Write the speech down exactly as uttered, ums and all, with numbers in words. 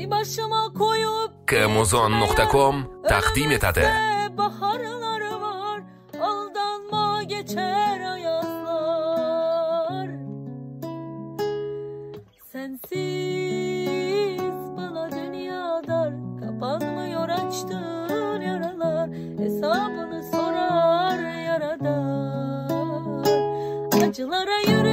Seni başıma koyup kmuzon nokta com taqdim etadi. Baharları var, aldanma geçer ayazlar. Sensiz bana dünya dar, kapanmıyor açtığın yaralar. Hesabını sorar yaradan, acılara yürü.